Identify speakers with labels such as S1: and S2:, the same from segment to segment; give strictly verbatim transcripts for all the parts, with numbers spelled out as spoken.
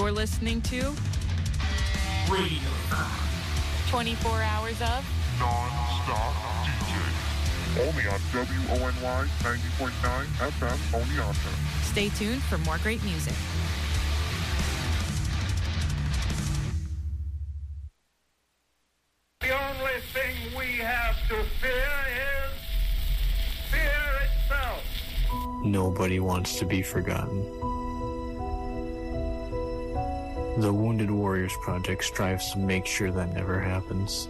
S1: You're listening to
S2: Radio
S1: twenty-four hours of
S3: non-stop D J. Only on W O N Y ninety point nine F M Oneonta.
S1: Stay tuned for more great music.
S4: The only thing we have to fear is fear itself.
S5: Nobody wants to be forgotten. The Wounded Warriors Project strives to make sure that never happens.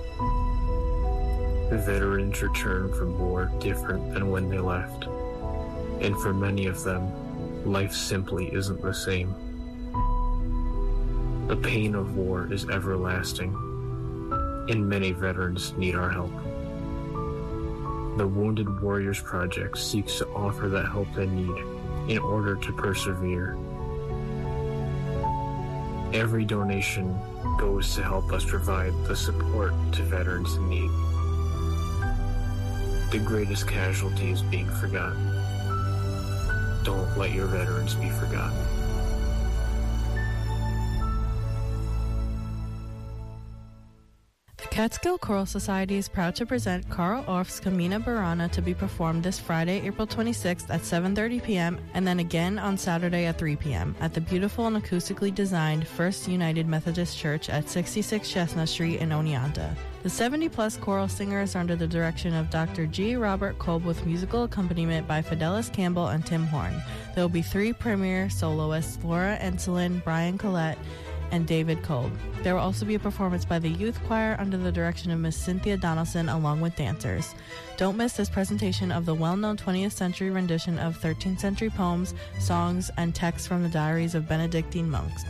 S5: Veterans return from war different than when they left. And for many of them, life simply isn't the same. The pain of war is everlasting, and many veterans need our help. The Wounded Warriors Project seeks to offer that help they need in order to persevere. Every donation goes to help us provide the support to veterans in need. The greatest casualty is being forgotten. Don't let your veterans be forgotten.
S6: The Catskill Choral Society is proud to present Carl Orff's Camina Burana to be performed this Friday, April twenty-sixth at seven thirty p.m. and then again on Saturday at three p.m. at the beautiful and acoustically designed First United Methodist Church at sixty-six Chestnut Street in Oneonta. The seventy-plus choral singers are under the direction of Doctor G. Robert Kolb with musical accompaniment by Fidelis Campbell and Tim Horn. There will be three premier soloists, Laura Enselin, Brian Collette, and David Kolb. There will also be a performance by the youth choir under the direction of Miss Cynthia Donaldson along with dancers. Don't miss this presentation of the well-known twentieth century rendition of thirteenth century poems, songs, and texts from the diaries of Benedictine monks.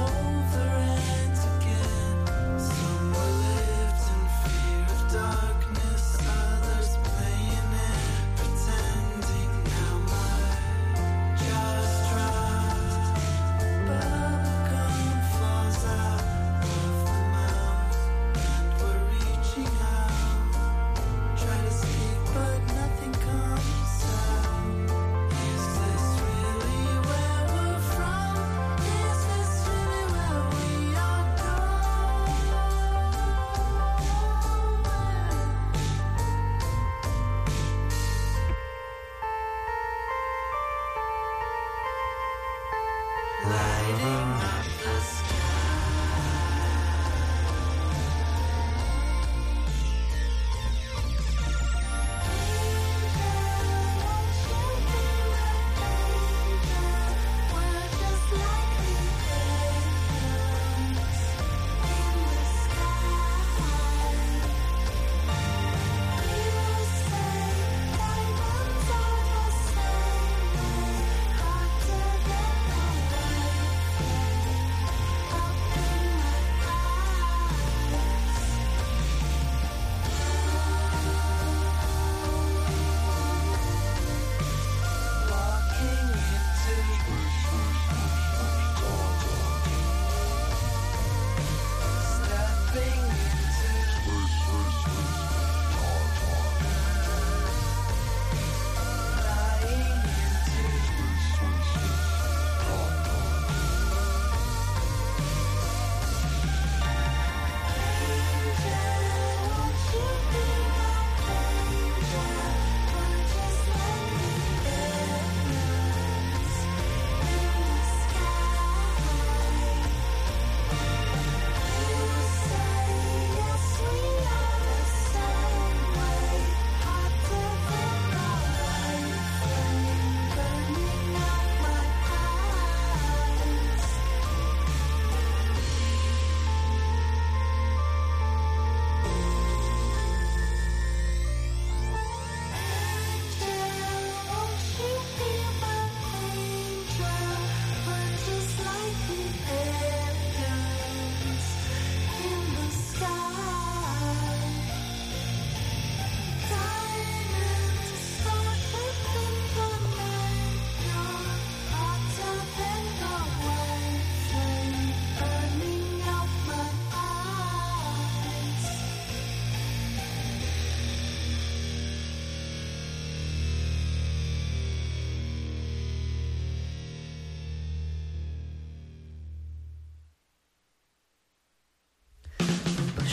S7: Darkness.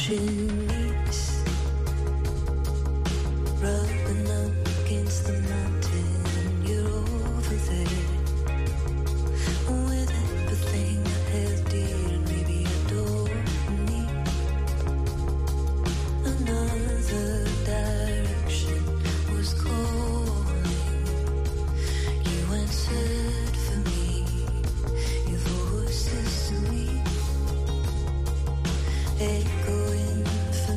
S7: ocean meets, rubbing up against the mountain. You're over there with everything I held dear, and maybe I don't need another direction was calling. You answered for me, your voice is sweet, echoing for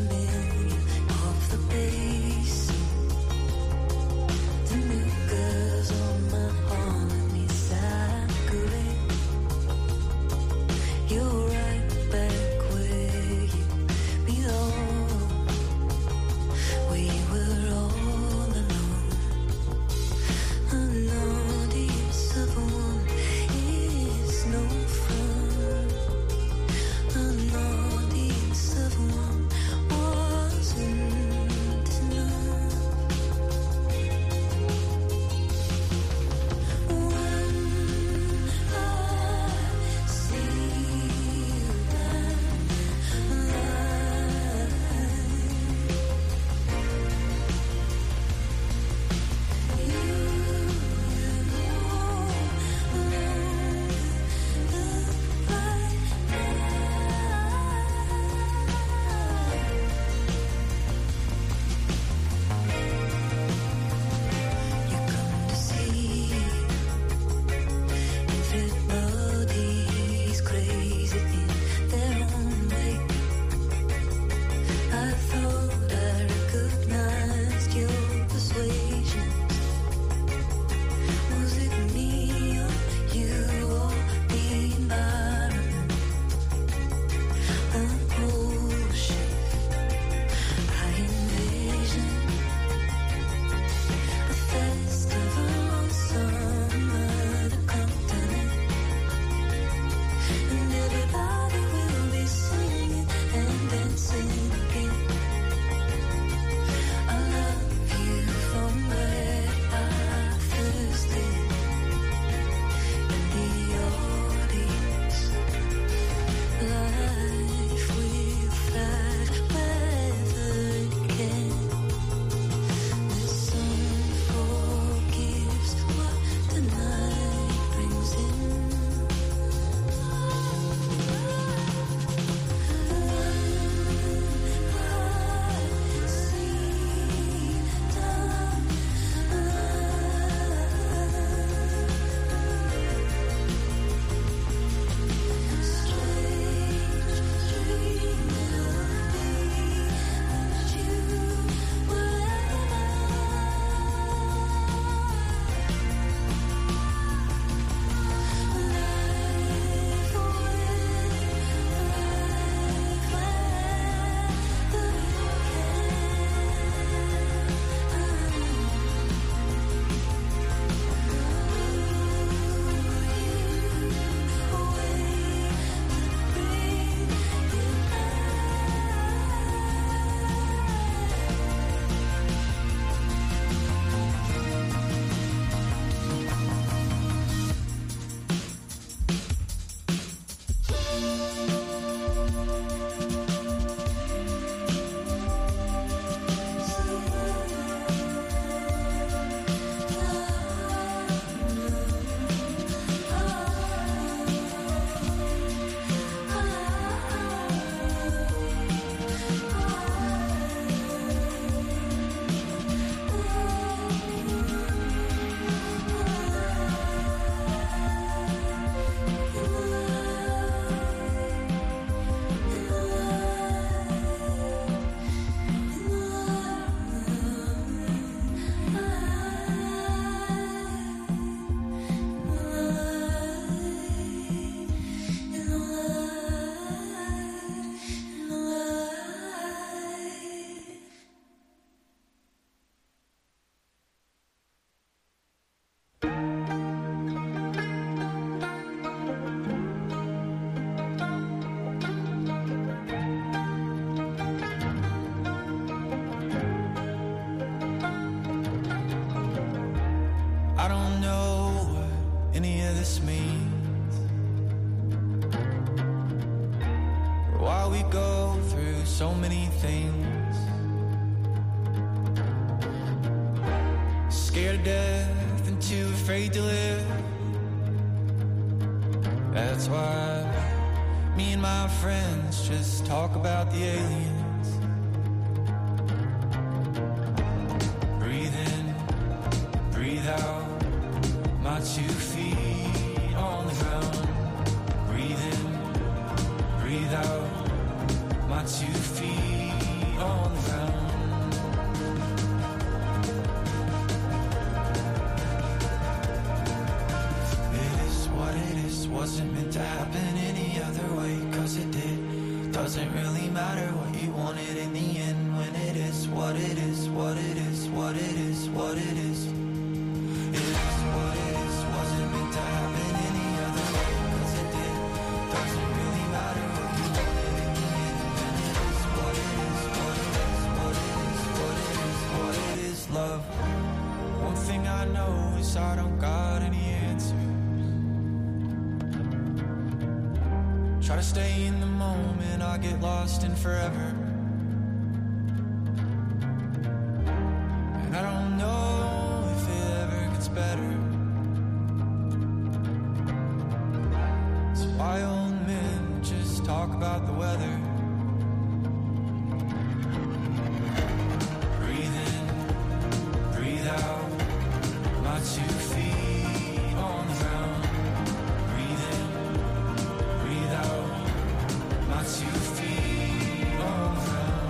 S8: we go through so many things. Scared of death and too afraid to live. That's why me and my friends just talk about the aliens. Breathe in, breathe out, my two feet on the ground. Breathe in, breathe out, my two feet on the ground. It is what it is, wasn't meant to happen any other way, cause it did. Doesn't really matter what you wanted in the end, when it is what it is, what it is, what it is, what it is. It is what it is, wasn't meant to happen any other way, cause it did. Doesn't really matter what you wanted in the end, when it is what it is, what it is, what it is, what it is, what it is, love. One thing I know is I don't got any answers. Try to stay in the moment, I get lost in forever. And I don't know if it ever gets better. So why old men just talk about the weather? Breathe in, breathe out, my two feet on the ground. Breathe in, breathe out, my two feet on the ground.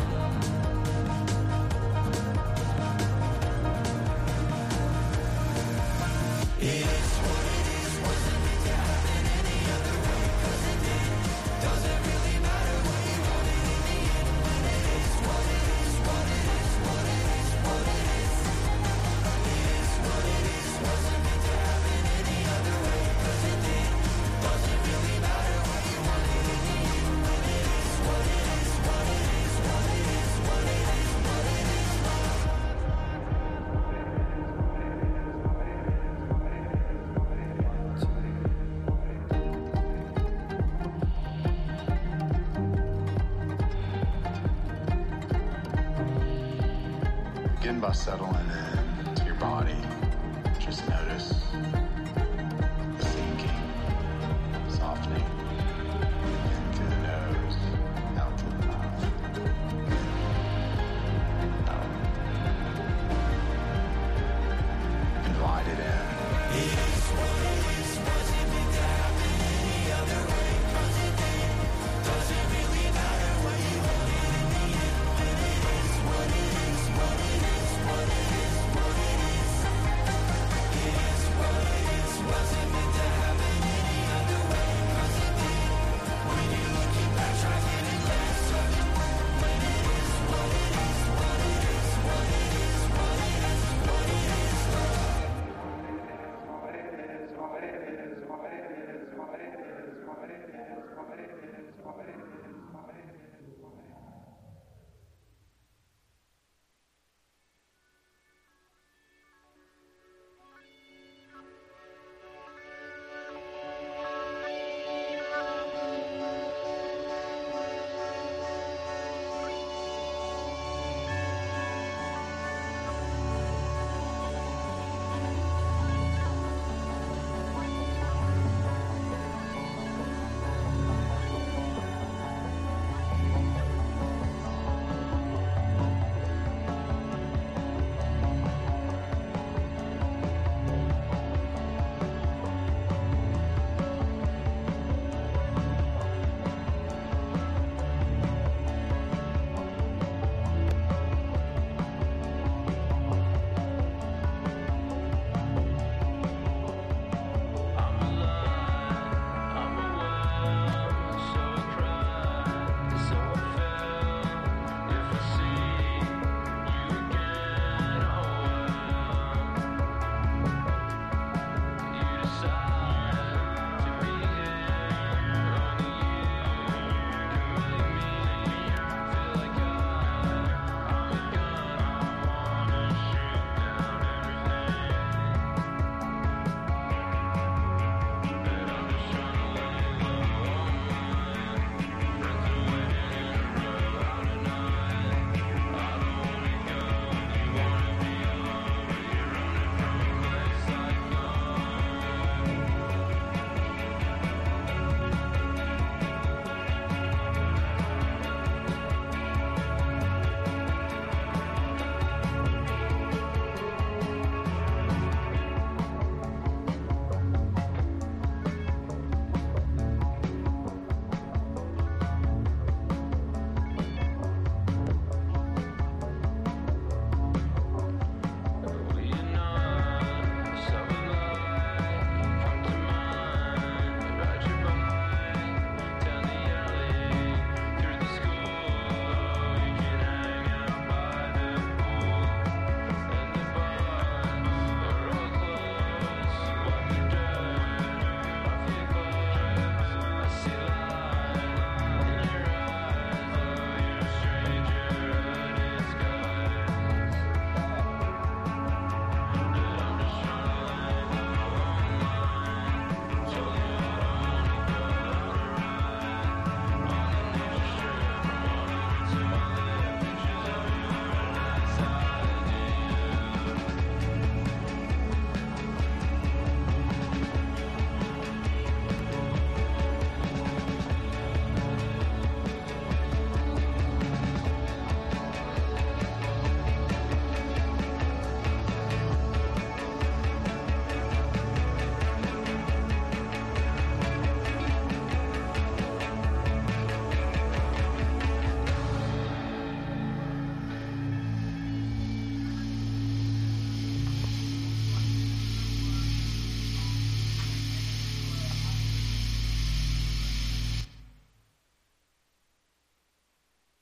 S8: It is what it is, wasn't meant to happen any other way, cause it did. Doesn't really matter what you wanted in the end, when it is what it is, what it is, what it is, what it is. It is what it is, wasn't meant to happen any other way, cause it did. Doesn't really matter what you wanted in the end, when it is what it is, what it is, what it is, what it is, what it is.
S9: Begin by settling in to your body. Just notice the sinking, softening in through the nose, out through the mouth. Out. Invite it in.
S8: It is what it is, wasn't meant to happen any other way, cause it did. Doesn't really matter what you wanted in the end, when it is what it is, what it is, what it is, what it is. It is what it is, wasn't meant to happen any other way, cause it did. When you're looking back, try getting less of it. When it is what it is, what it is, what it is, what it is, what it is, love.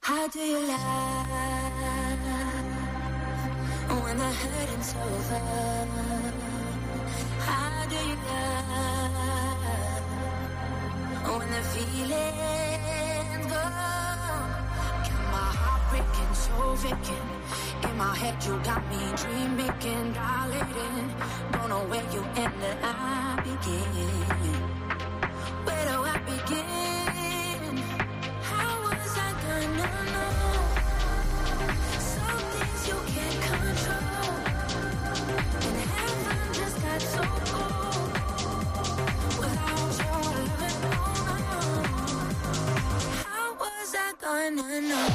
S7: How do you love when the hurting's over? How do you love when the feeling's gone? Got my heart breaking, so vacant. In my head you got me dream making, dilating. Don't know where you end and I begin. Where do I begin? How was I gonna know? Some things you can't control, and heaven just got so cold without your loving. Oh no, how was I gonna know?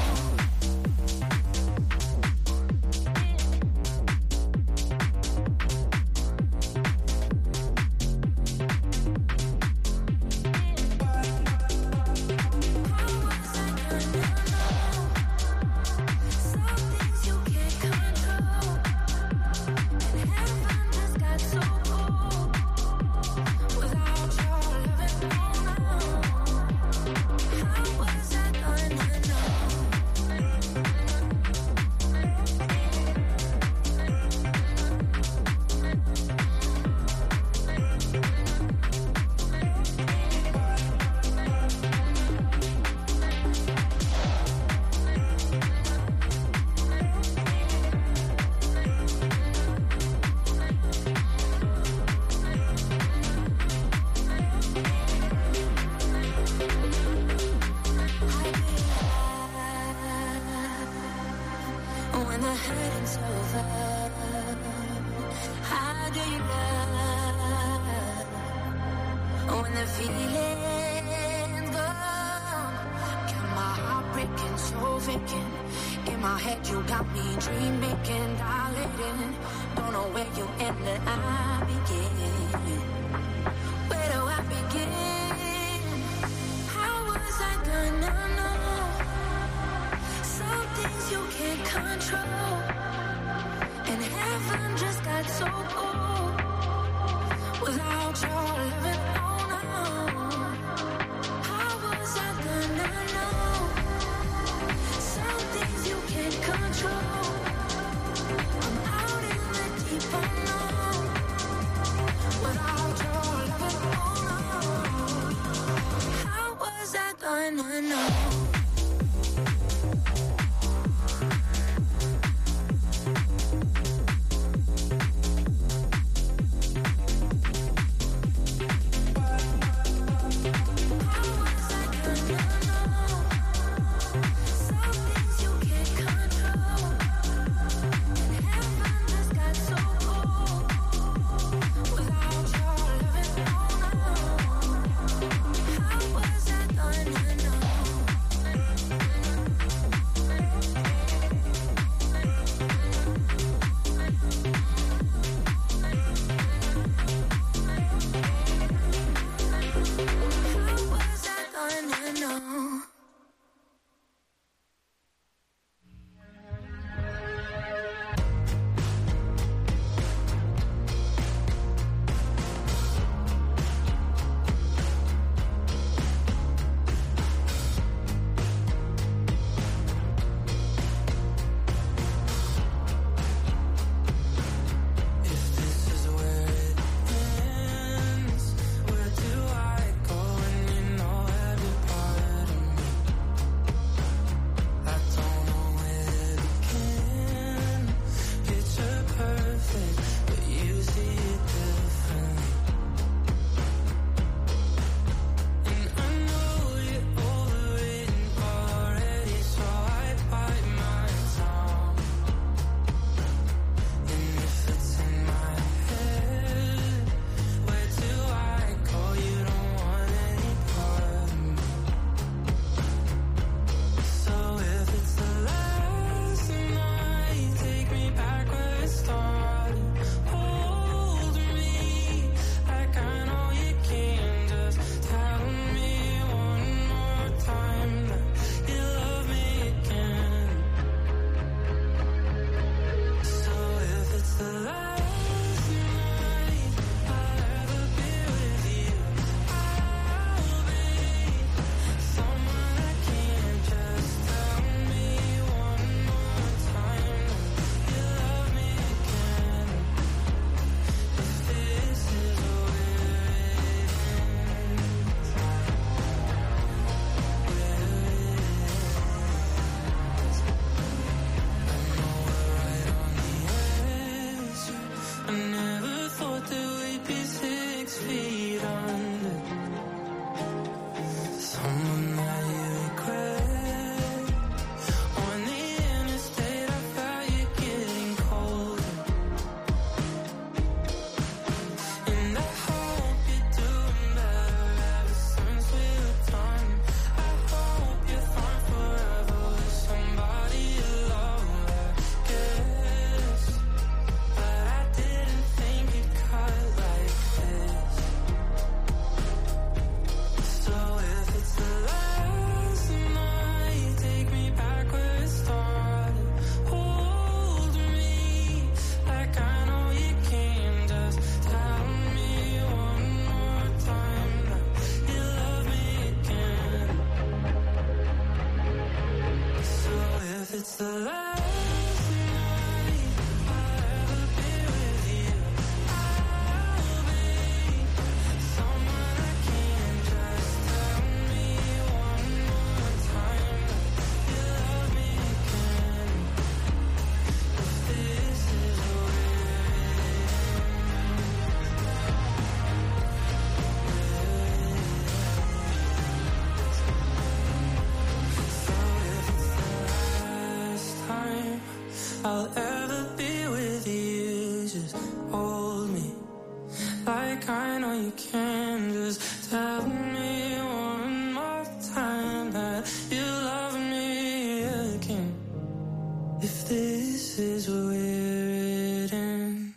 S10: I'll ever be with you. Just hold me like I know you can. Just tell me one more time that you love me again. If this is where it ends.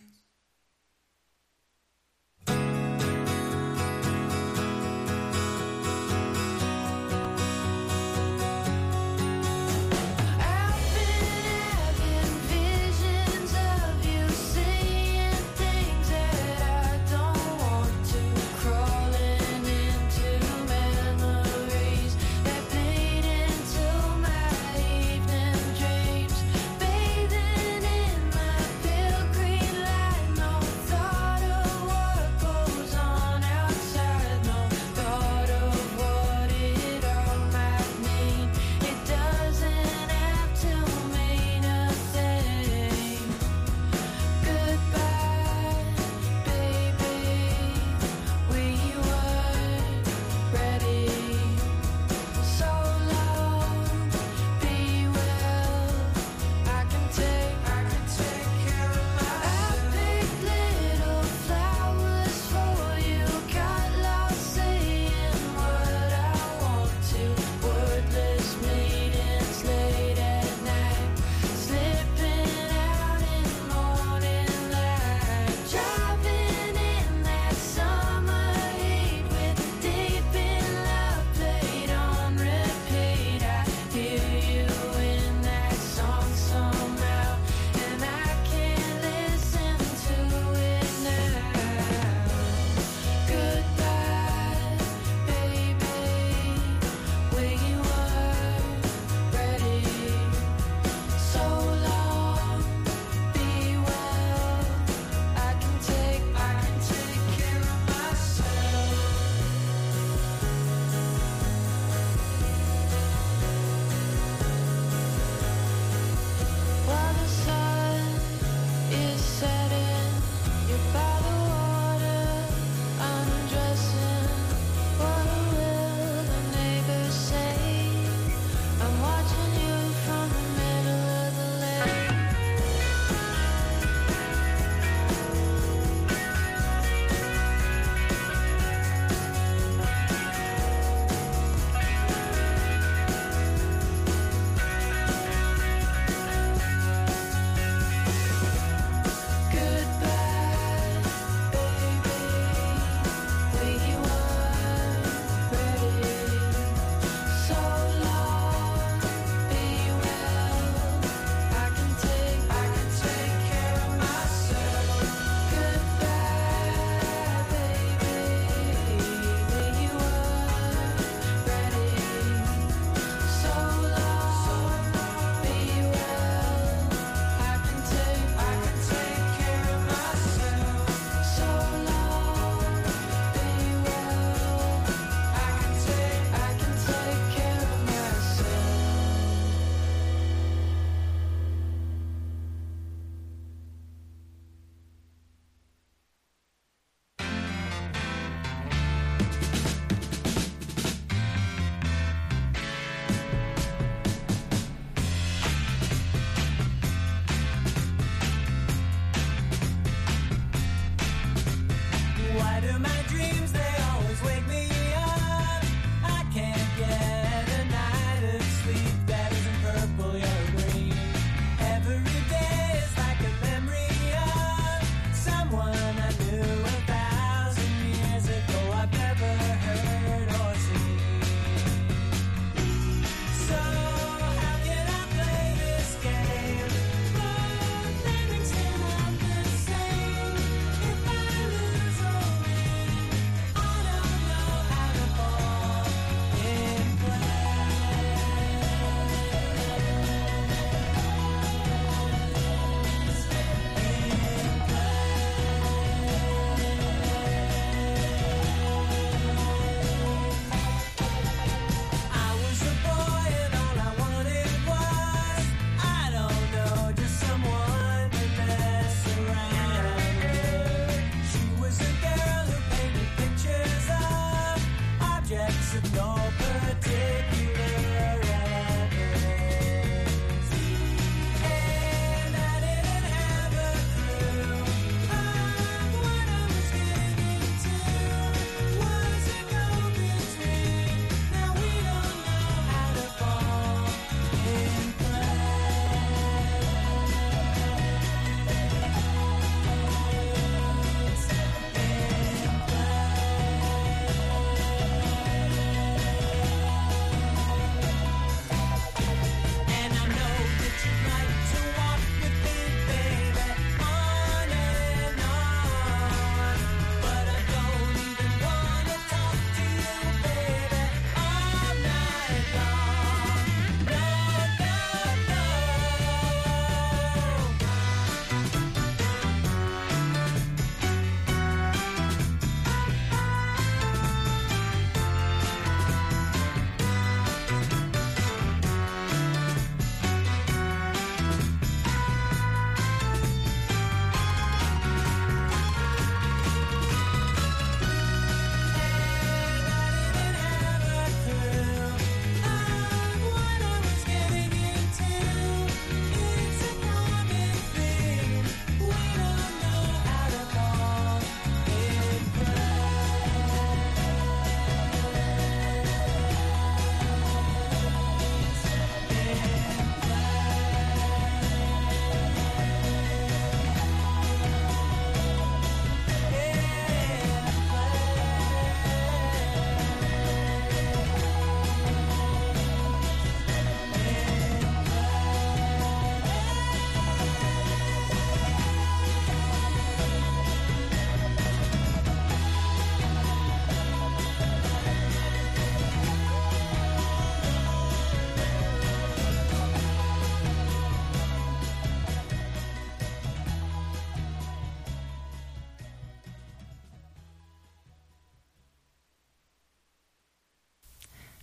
S7: Into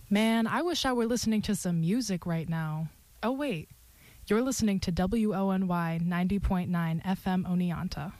S11: Man, I wish I were listening to some music right now. Oh, wait. You're listening to W O N Y ninety point nine F M Oneonta.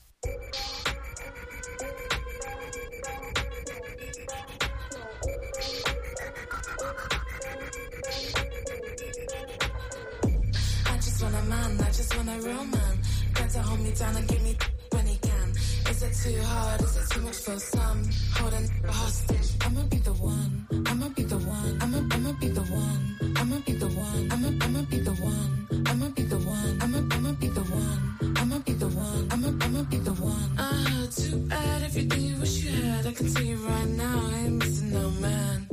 S10: I just want a man, I just want a real man. Got to hold me down and give me when he can. Is it too hard? Is it too much for some? Holding a hostage. I'ma be the one. I'ma be the one. I'ma I'ma be the one. I'ma be the one. I'ma I'ma be the one. I'ma be the one. I'ma I'ma be the one. I'ma be the one. I'ma I'ma be the one. Ah, too bad everything you wish you had. I can tell you right now, I ain't missing no man.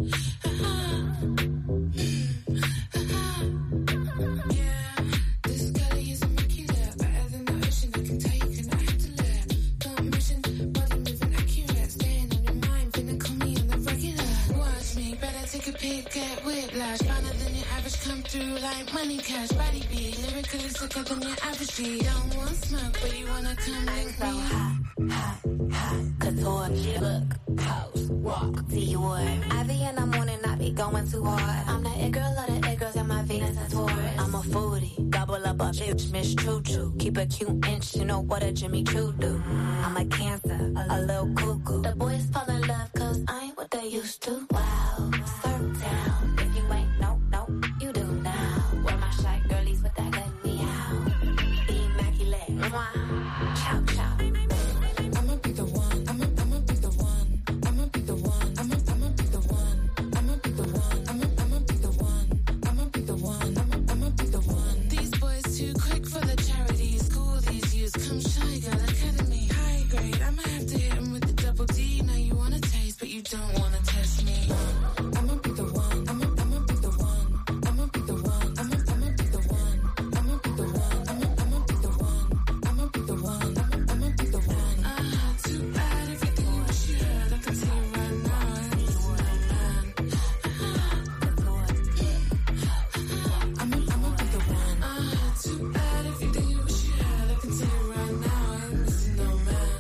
S10: Get whiplash, finer than your average, come through like money cash, body beat, lyrically sicker than your average beat. Don't want smoke, but you wanna come link me. Hot, hot, hot, couture, look, pose, walk, see you would. I be in the morning, I be going too hard. I'm the it girl of the it girls and my Venus and Taurus. I'm a foodie, double up a bitch, Miss Choo Choo. Keep a cute inch, you know what a Jimmy Choo do. I'm a Cancer, a, a little cuckoo. The boys fall in love, cause I ain't what they used to. Wow. Down. If you ain't, no, no, you do now. Where my shy girlies with that good meow. Immaculate, mwah, chow, chow. I'ma be the one, I'ma, I'ma be the one. I'ma be the one, I'ma, I'ma be the one. I'ma be the one, I'ma, I'ma be the one. I'ma be the one, I'ma, I'ma be the one. These boys too quick for the charity. School these youths, come shy, girl, academy. High grade, I'ma have to hit 'em with the double D. Now you wanna taste, but you don't wanna test me. I'ma be the one, I'ma, I'ma be the one. I'ma be the one, I'ma, I'ma be the one. I'ma be the one, I'ma, I'ma be the one. I'ma be the one, I'ma, I'ma be the one. Ah, too bad everything you wish you had. I can tell you right now, I ain't missing no man. I'ma, I'ma be the one. Ah, too bad everything you wish you had. I can tell you right now, I ain't missing no man.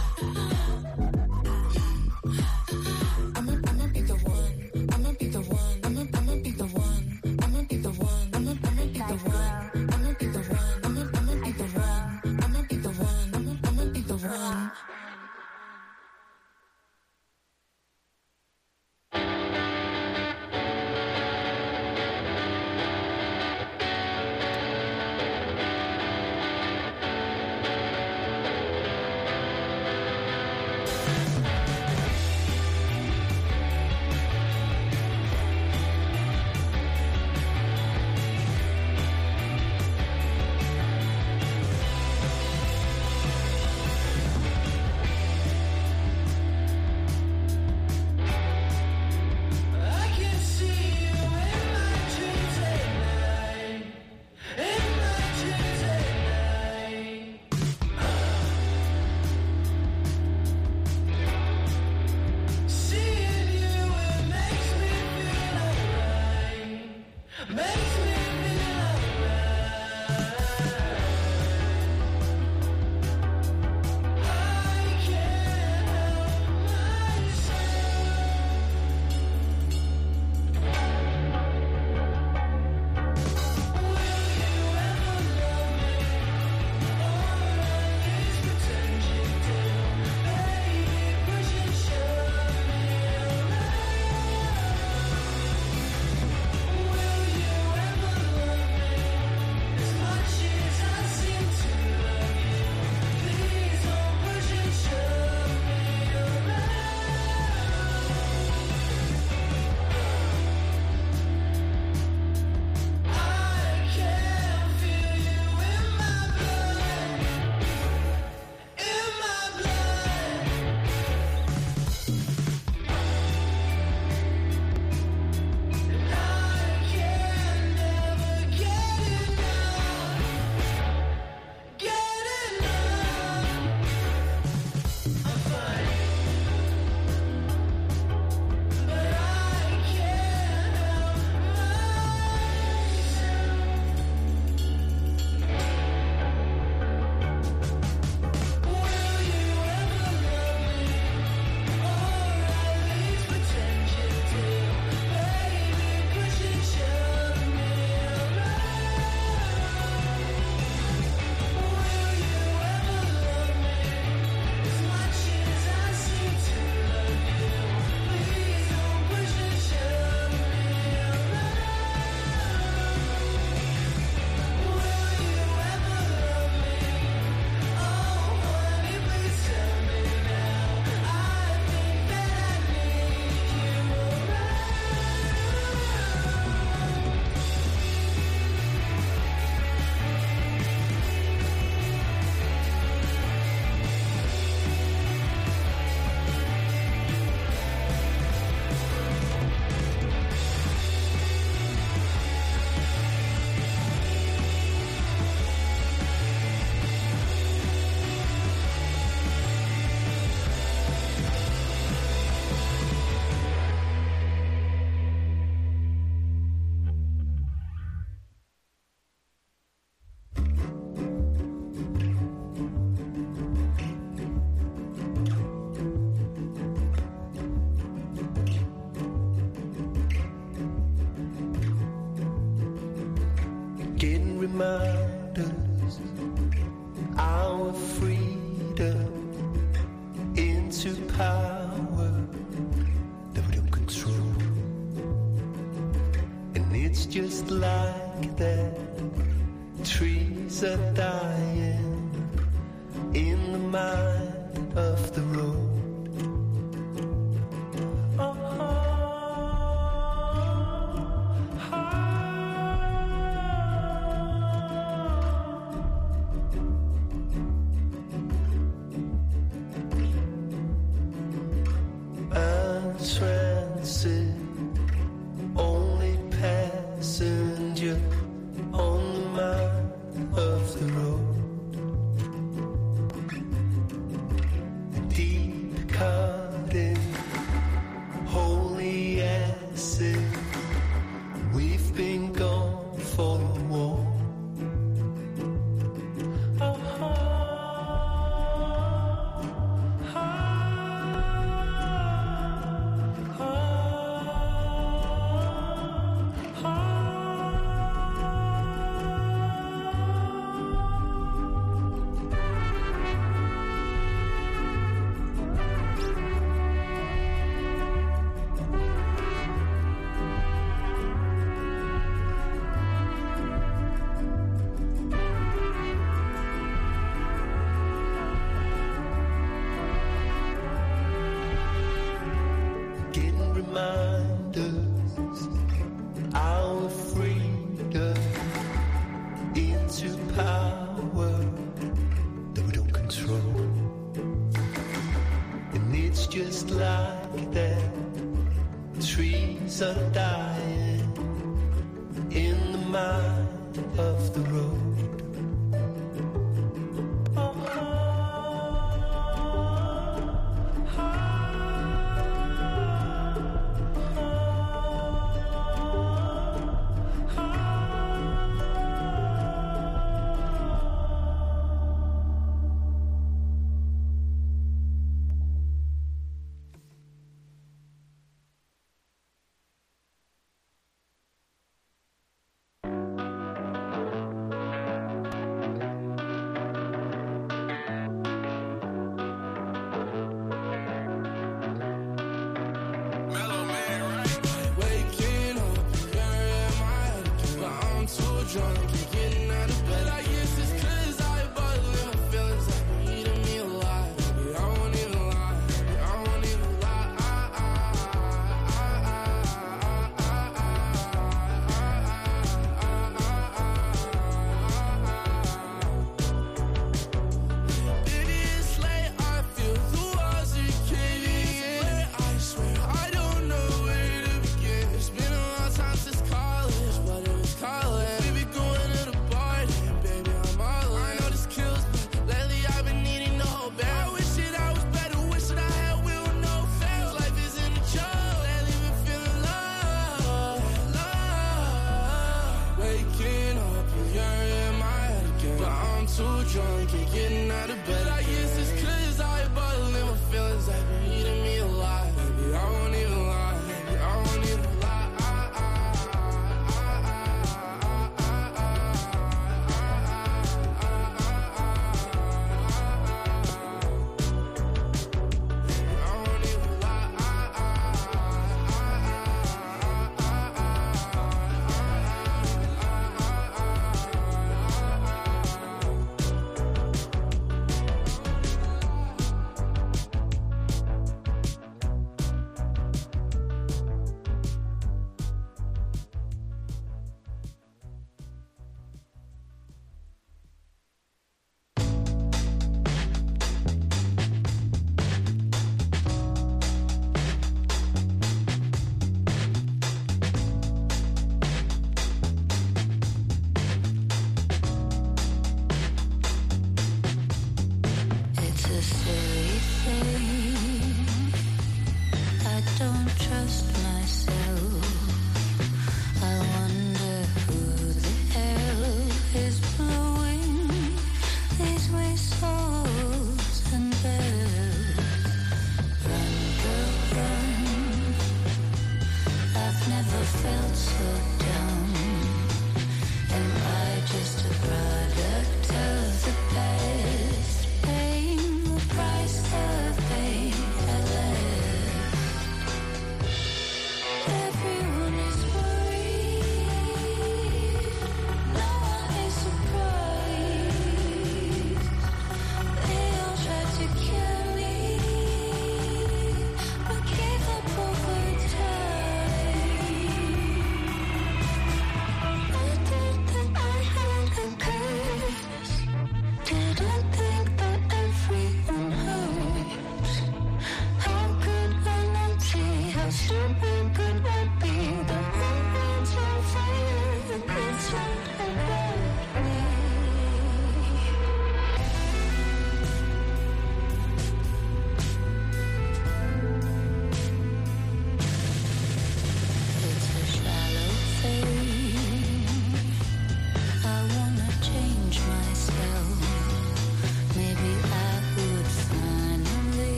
S10: I'ma, I'ma be the one. I'ma be the one. I'ma, I'ma be the one. I'ma be the one. I'ma, I'ma be the one. I'ma be the one. I'ma, I'ma be the one. I'ma be the one. I'ma, I'ma be the one.
S12: getting reminders, our freedom into power that we don't control. And it's just like that, trees are dying in the mind of the road.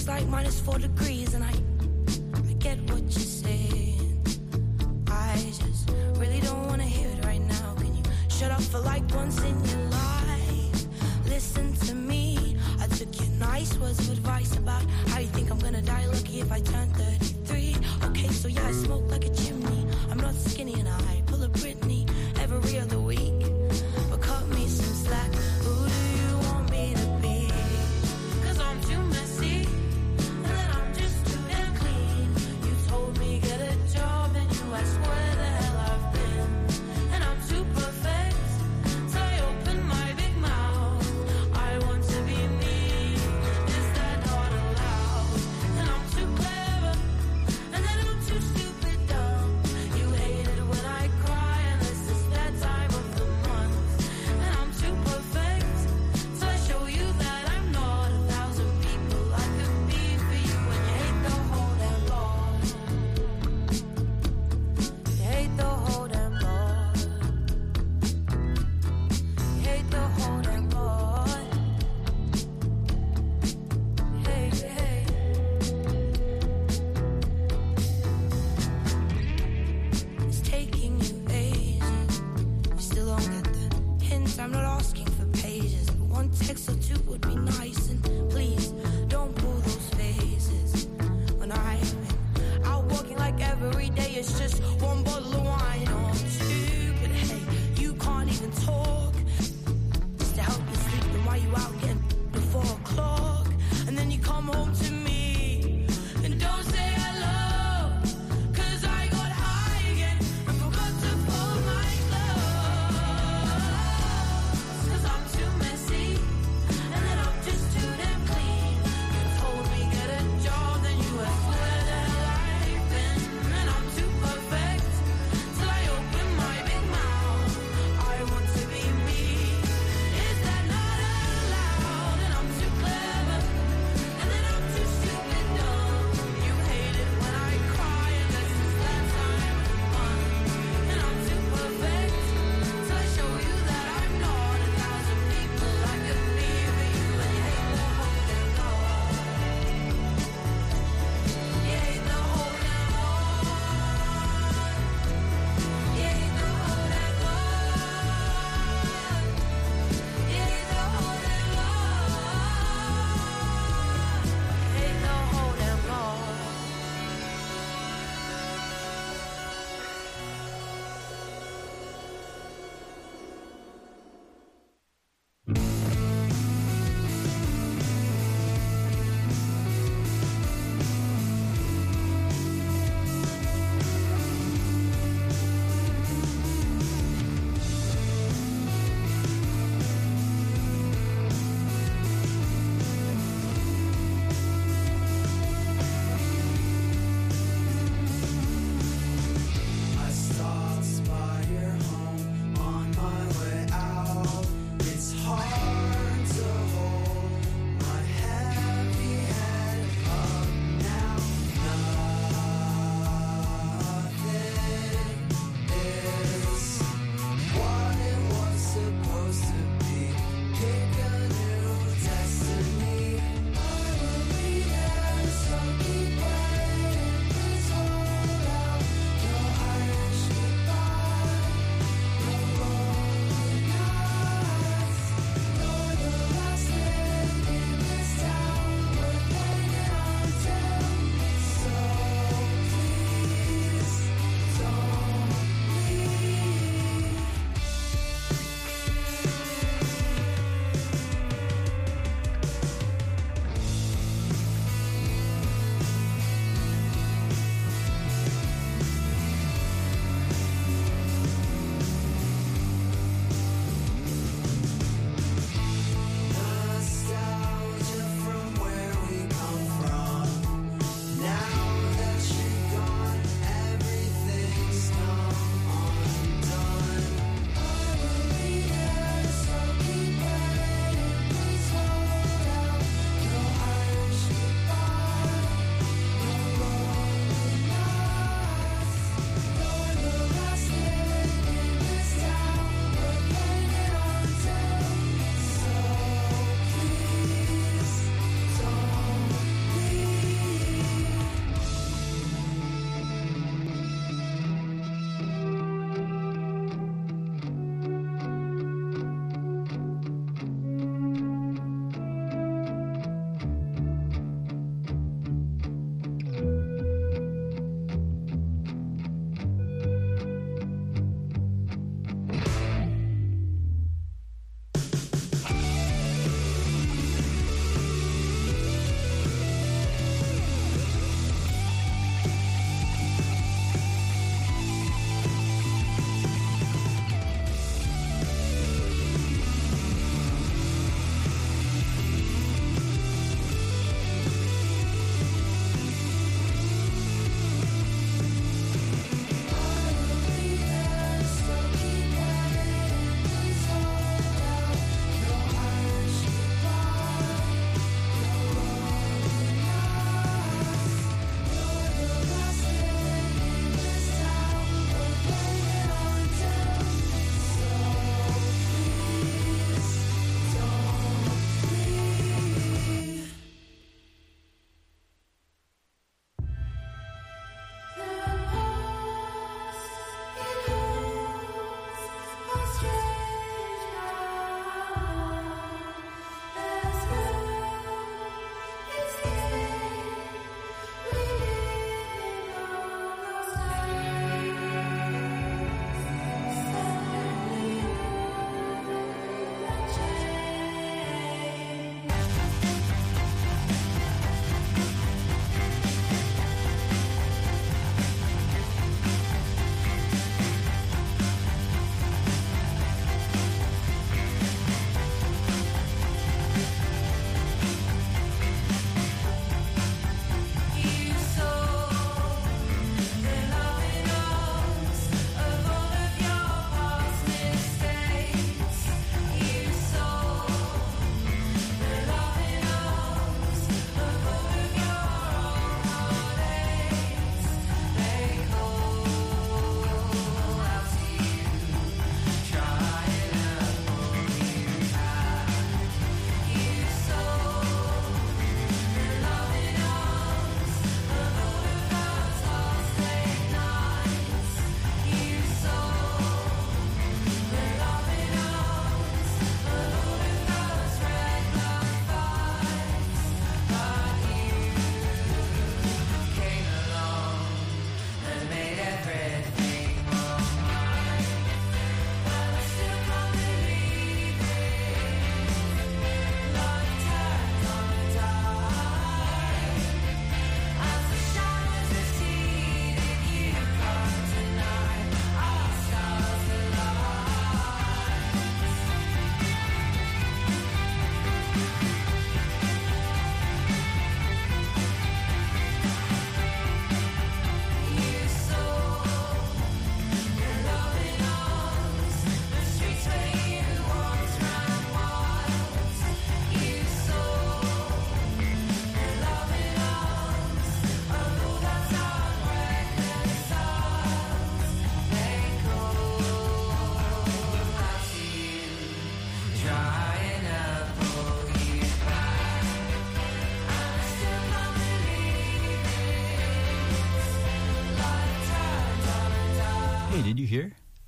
S7: like minus four degrees, and I, I get what you're saying. I just really don't want to hear it right now. Can you shut up for like once in your life? Listen to me. I took your nice words of advice about how you think I'm gonna die lucky if I turn thirty-three. Okay, so yeah, I smoke like a chimney. I'm not skinny and I pull a Britney every other week. But cut me some slack. Who do you want me to be? Cause I'm too messy, and then I'm just too damn clean. You told me get a job and you asked where the hell I've been. And I'm too perfect, so I open my big mouth. I want to be me, is that not allowed? And I'm too clever,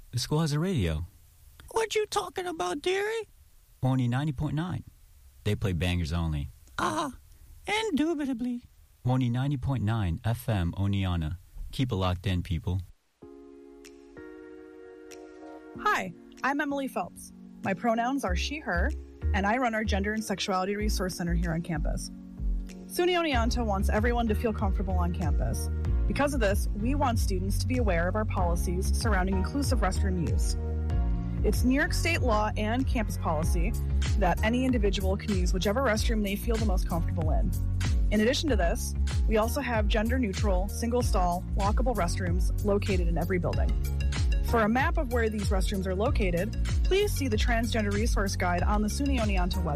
S13: The school has a radio.
S14: What you talking about, dearie?
S13: Only ninety point nine. They play bangers only.
S14: Ah, indubitably.
S13: Only ninety point nine F M Oneonta. Keep it locked in, people.
S15: Hi, I'm Emily Phelps. My pronouns are she, her, and I run our Gender and Sexuality Resource Center here on campus. SUNY Oneonta wants everyone to feel comfortable on campus. Because of this, we want students to be aware of our policies surrounding inclusive restroom use. It's New York State law and campus policy that any individual can use whichever restroom they feel the most comfortable in. In addition to this, we also have gender-neutral, single-stall, walkable restrooms located in every building. For a map of where these restrooms are located, please see the Transgender Resource Guide on the SUNY Oneonta website.